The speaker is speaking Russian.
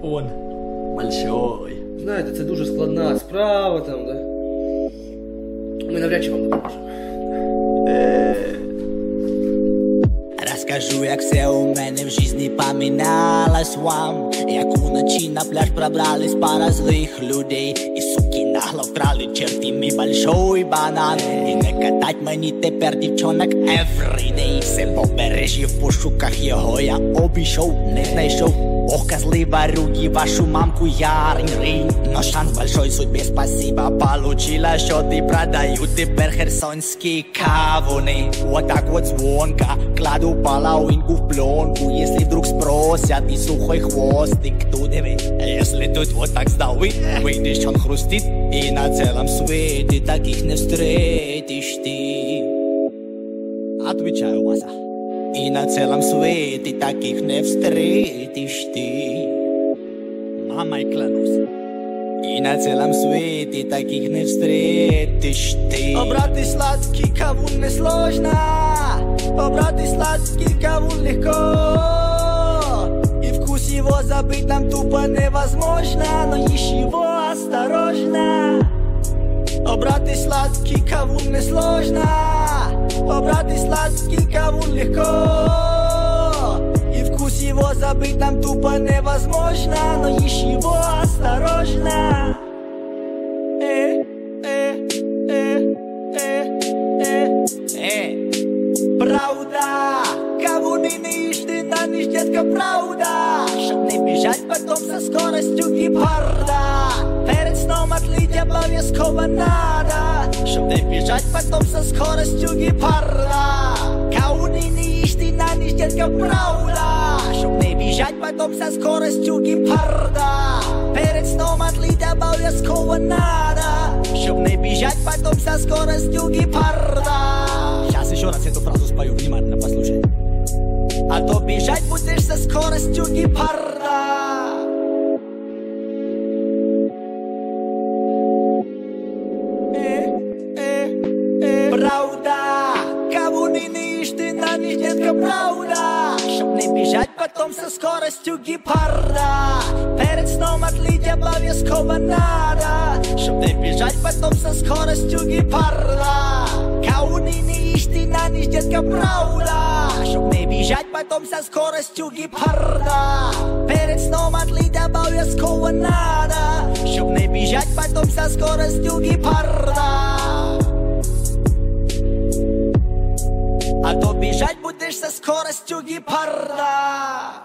Он. Большой. Знаєте, це дуже складна справа там, да? Ми навряд чи вам допоможемо. Розкажу, як все у мене в житті помінялось вам. Як уночі на пляж пробрались пара злих людей. І суки нагло вкрали черти мій большой банан. І не катать мені тепер дівчонок everyday. Все побережжя в пошуках його я обійшов, не знайшов. Ох, козлы, ворюги, вашу мамку я рынь. Но шанс большой, судьбе спасибо получила счеты, продаю теперь херсонские кавуны. Вот так вот звонко кладу половинку в пленку. Если вдруг спросят, и сухой хвостик туда вы. Если тут вот так сдал выйдешь, он хрустит. И на целом свете таких не встретишь ты. Отвечаю, Вася. И на целом свете таких не встретишь ты. Мамой клянусь. И на целом свете таких не встретишь ты. О, брат, и сладкий кавун не сложно. О, брат, и сладкий кавун легко. И вкус его забыть нам тупо невозможно. Но ешь его осторожно. О, брат, и сладкий кавун не сложно. О, брат, и сладкий кавун легко. И вкус его забыть нам тупо невозможно. Но ешь его осторожно. Правда, кавуны не ешь ты на ніч, детка, правда. Чтоб не бежать потом со скоростью гепарда. Перед сном отлить обовязково надо. Чтоб не бежать потом со скоростью гепарда. Кавуны не ешь ты на ніч, детка, правда. Чтоб не бежать потом со скоростью гепарда. Перед сном отлить обовязково надо. Чтоб не бежать потом со скоростью гепарда. Сейчас еще раз эту фразу спою, внимательно послушай. А то бежать будешь со скоростью гепарда. Правда, кавуны не ешь ты на ніч, детка, правда. Чтоб не бежать потом со скоростью гепарда. Перед сном отлить обовязково надо. Чтоб не бежать потом со скоростью гепарда. Кавуны не ешь ты на ніч, детка, правда. Чтоб не бежать потом со скоростью гепарда. Перед сном отлить обовязково надо. Чтоб не бежать потом со скоростью гепарда. А то бежать будешь со скоростью гепарда.